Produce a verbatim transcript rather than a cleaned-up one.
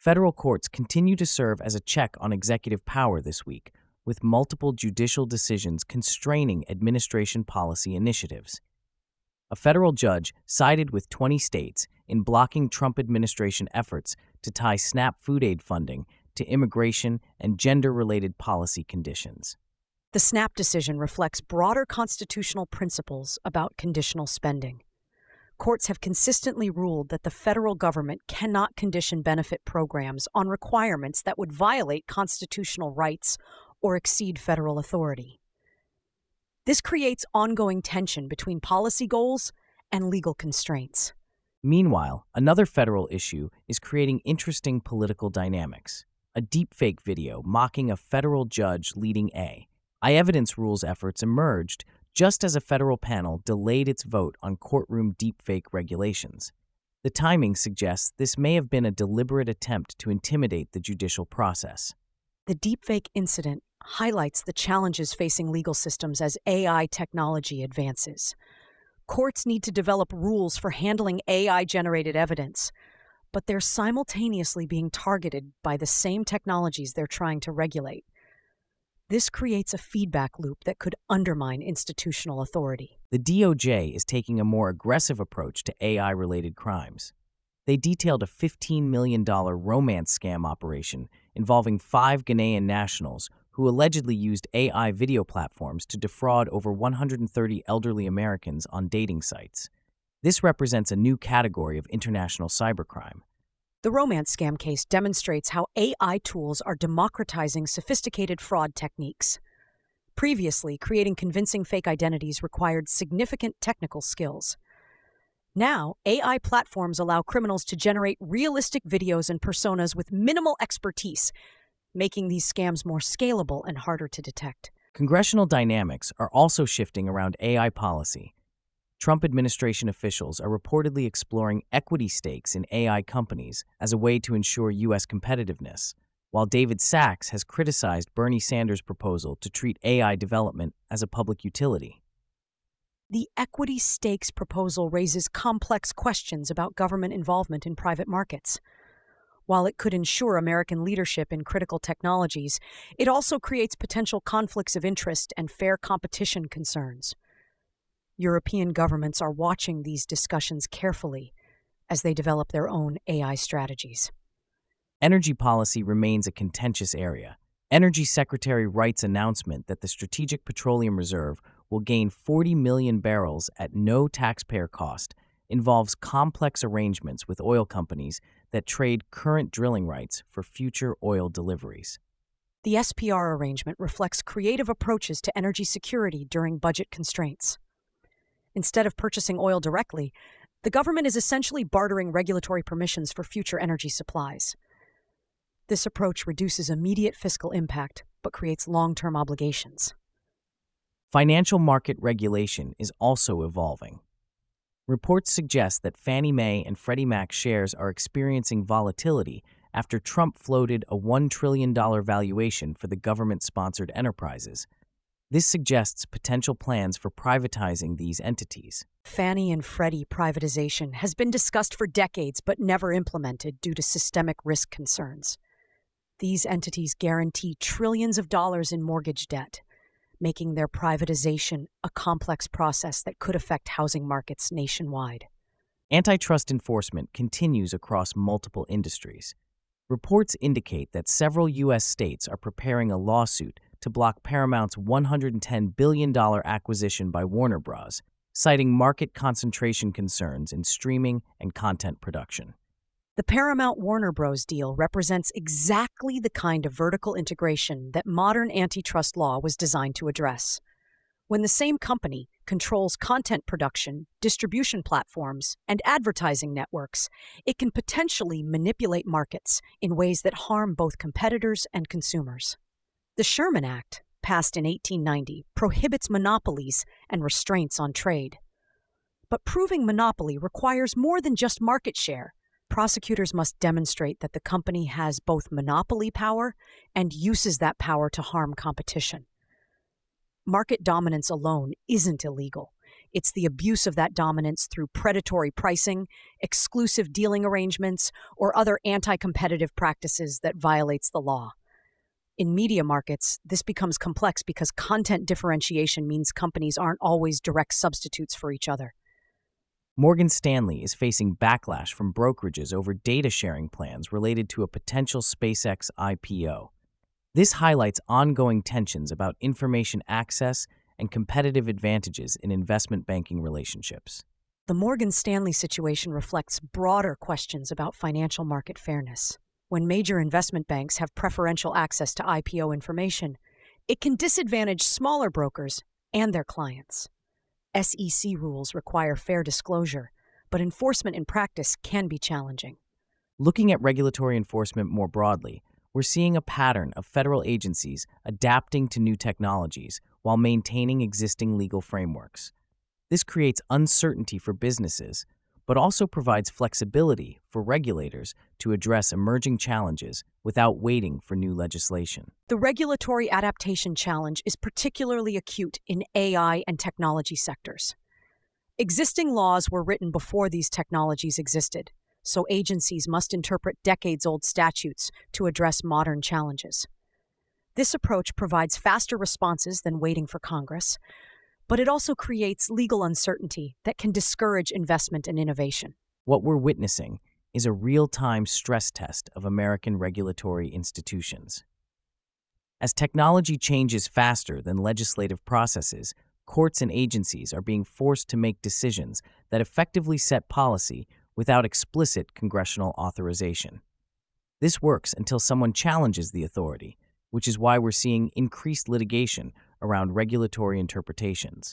Federal courts continue to serve as a check on executive power this week, with multiple judicial decisions constraining administration policy initiatives. A federal judge sided with twenty states in blocking Trump administration efforts to tie SNAP food aid funding to immigration and gender-related policy conditions. The SNAP decision reflects broader constitutional principles about conditional spending. Courts have consistently ruled that the federal government cannot condition benefit programs on requirements that would violate constitutional rights or exceed federal authority. This creates ongoing tension between policy goals and legal constraints. Meanwhile, another federal issue is creating interesting political dynamics. A deepfake video mocking a federal judge leading a iEvidence rules efforts emerged just as a federal panel delayed its vote on courtroom deepfake regulations. The timing suggests this may have been a deliberate attempt to intimidate the judicial process. The deepfake incident highlights the challenges facing legal systems as A I technology advances. Courts need to develop rules for handling A I-generated evidence, but they're simultaneously being targeted by the same technologies they're trying to regulate. This creates a feedback loop that could undermine institutional authority. The D O J is taking a more aggressive approach to A I-related crimes. They detailed a fifteen million dollars romance scam operation involving five Ghanaian nationals who allegedly used A I video platforms to defraud over one hundred thirty elderly Americans on dating sites. This represents a new category of international cybercrime. The romance scam case demonstrates how A I tools are democratizing sophisticated fraud techniques. Previously, creating convincing fake identities required significant technical skills. Now, A I platforms allow criminals to generate realistic videos and personas with minimal expertise, making these scams more scalable and harder to detect. Congressional dynamics are also shifting around A I policy. Trump administration officials are reportedly exploring equity stakes in A I companies as a way to ensure U S competitiveness, while David Sachs has criticized Bernie Sanders' proposal to treat A I development as a public utility. The equity stakes proposal raises complex questions about government involvement in private markets. While it could ensure American leadership in critical technologies, it also creates potential conflicts of interest and fair competition concerns. European governments are watching these discussions carefully as they develop their own A I strategies. Energy policy remains a contentious area. Energy Secretary Wright's announcement that the Strategic Petroleum Reserve will gain forty million barrels at no taxpayer cost involves complex arrangements with oil companies that trade current drilling rights for future oil deliveries. The S P R arrangement reflects creative approaches to energy security during budget constraints. Instead of purchasing oil directly, the government is essentially bartering regulatory permissions for future energy supplies. This approach reduces immediate fiscal impact, but creates long-term obligations. Financial market regulation is also evolving. Reports suggest that Fannie Mae and Freddie Mac shares are experiencing volatility after Trump floated a one trillion dollars valuation for the government-sponsored enterprises. This suggests potential plans for privatizing these entities. Fannie and Freddie privatization has been discussed for decades but never implemented due to systemic risk concerns. These entities guarantee trillions of dollars in mortgage debt, making their privatization a complex process that could affect housing markets nationwide. Antitrust enforcement continues across multiple industries. Reports indicate that several U S states are preparing a lawsuit to block Paramount's one hundred ten billion dollars acquisition by Warner Bros., citing market concentration concerns in streaming and content production. The Paramount-Warner Bros. Deal represents exactly the kind of vertical integration that modern antitrust law was designed to address. When the same company controls content production, distribution platforms, and advertising networks, it can potentially manipulate markets in ways that harm both competitors and consumers. The Sherman Act, passed in eighteen ninety, prohibits monopolies and restraints on trade. But proving monopoly requires more than just market share. Prosecutors must demonstrate that the company has both monopoly power and uses that power to harm competition. Market dominance alone isn't illegal. It's the abuse of that dominance through predatory pricing, exclusive dealing arrangements, or other anti-competitive practices that violates the law. In media markets, this becomes complex because content differentiation means companies aren't always direct substitutes for each other. Morgan Stanley is facing backlash from brokerages over data sharing plans related to a potential SpaceX I P O. This highlights ongoing tensions about information access and competitive advantages in investment banking relationships. The Morgan Stanley situation reflects broader questions about financial market fairness. When major investment banks have preferential access to I P O information, it can disadvantage smaller brokers and their clients. S E C rules require fair disclosure, but enforcement in practice can be challenging. Looking at regulatory enforcement more broadly, we're seeing a pattern of federal agencies adapting to new technologies while maintaining existing legal frameworks. This creates uncertainty for businesses, but also provides flexibility for regulators to address emerging challenges without waiting for new legislation. The regulatory adaptation challenge is particularly acute in A I and technology sectors. Existing laws were written before these technologies existed, so agencies must interpret decades-old statutes to address modern challenges. This approach provides faster responses than waiting for Congress, but it also creates legal uncertainty that can discourage investment and innovation. What we're witnessing is a real-time stress test of American regulatory institutions. As technology changes faster than legislative processes, courts and agencies are being forced to make decisions that effectively set policy without explicit congressional authorization. This works until someone challenges the authority, which is why we're seeing increased litigation around regulatory interpretations.